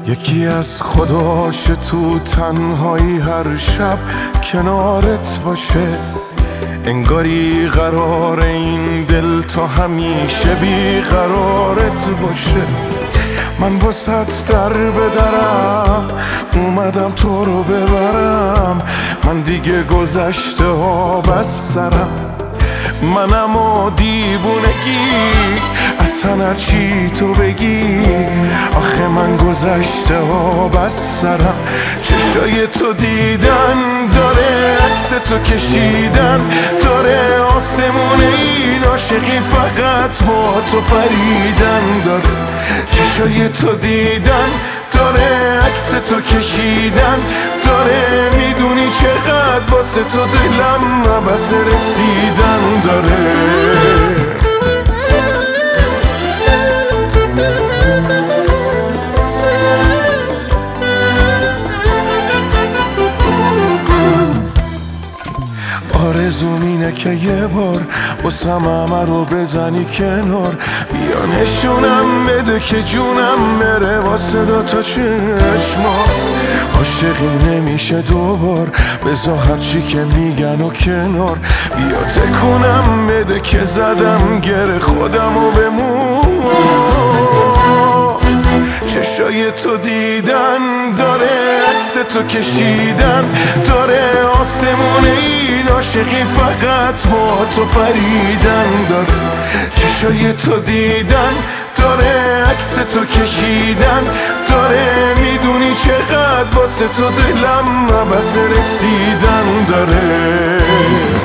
یکی از خداش تو تنهایی هر شب کنارت باشه، انگاری قرار این دل تا همیشه بیقرارت باشه. من واسط در به درم اومدم تو رو ببرم، من دیگه گذشته ها بس سرم، منم و دیوونگی اصلا هرچی تو بگی، آخه من گذشته ها بس سرم. چشای تو دیدن داره، عکس تو کشیدن داره، آسمون این عاشقی فقط با تو پریدن داره. چشای تو دیدن داره، عکس تو کشیدن داره، میدونی چقدر واسه تو دلم عبس رسیدن داره. آرزوم اینه که یه بار واسم همه رو بزنی کنار، بیا نشونم بده که جونم بره واسه دوتا چشما. عاشقی نمیشه دوبار، بذار هرچی که میگن و کنار، بیا تکونم بده که زدم گره خودم و بمون. چشای تو دیدن داره، عکس تو کشیدن داره، آسمون این عاشقی فقط با تو پریدن داره. چشای تو دیدن داره، عکس تو کشیدن داره، میدونی چقدر واسه تو دلم عبس رسیدن داره.